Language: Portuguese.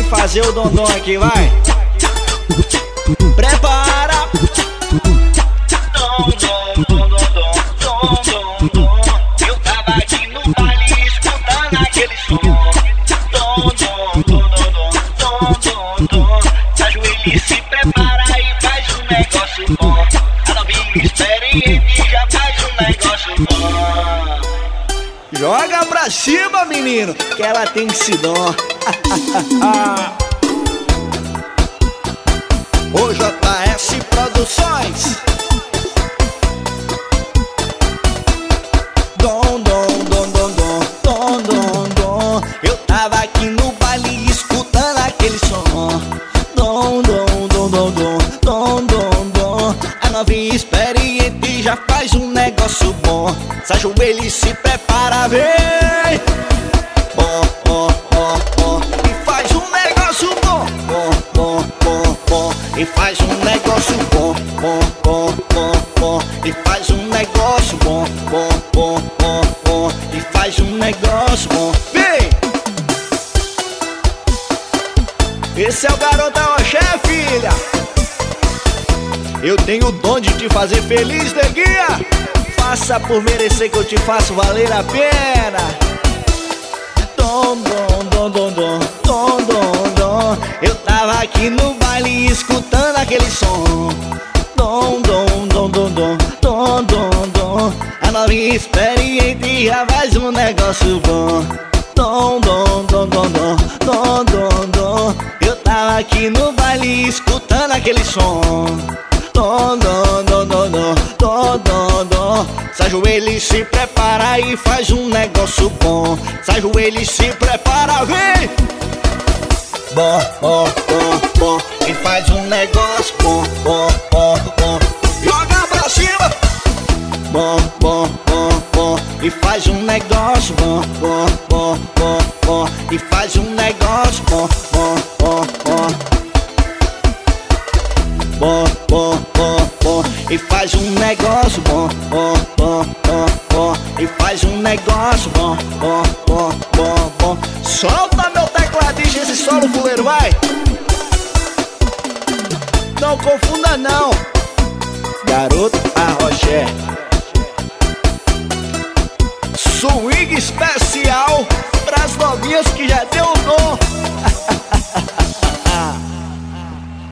fazer o dondom aqui, vai. Prepara. Dom, dom, dom, dom, dom, dom, dom. Eu tava aqui no baile escutando aquele som. Dom, dom, dom, dom, dom, dom, dom. Se ajoelha, se prepara e faz um negócio bom. A novinha experiente já faz um negócio bom. Joga pra cima, menino, que ela tem esse dom. O JS Produções. Dom, dom, dom, dom, dom, dom, dom, dom. Eu tava aqui no baile escutando aquele som. Dom, dom, dom, dom, dom, dom, dom, dom. A novinha experiente já faz um negócio bom. Se ajoelha e se prepara, vem. Bom, bom, bom, bom. E faz um negócio bom. Bom, bom, bom, bom. E faz um negócio bom. Bom, bom, bom, bom. E faz um negócio bom. Bom, bom, bom, bom. E faz um negócio bom. Vem! Esse é o Garotão Axé, filha. Eu tenho o dom de te fazer feliz, neguinha. Faça por merecer que eu te faço valer a pena. Dom, dom, dom, dom, dom, dom, dom, dom. Eu tava aqui no baile escutando aquele som. Dom, dom, dom, dom, dom, dom, dom, dom. A novinha experiente já faz um negócio bom. Dom, dom, dom, dom, dom, dom, dom, dom. Eu tava aqui no baile escutando aquele som. Dom, dom, dom, dom, dom, dom, dom, dom. Se ajoelha e se prepara e faz um negócio bom. Se ajoelha e se prepara, vem! Bom, bom, bom, bom. E faz um negócio bom, bom, bom, bom. Joga pra cima! Bom, bom, bom, bom. E faz um negócio bom, bom, bom, bom, bom. E faz um negócio bom, bom, bom, bom. Bom, bom, bom, bom. E faz um negócio bom, bom, bom, bom, bom. E faz um negócio bom, bom, bom, bom, bom. Solta meu tecladista esse solo fuleiro, vai! Não confunda não. Garoto Axé. Swing especial pras novinhas que já deu o dom.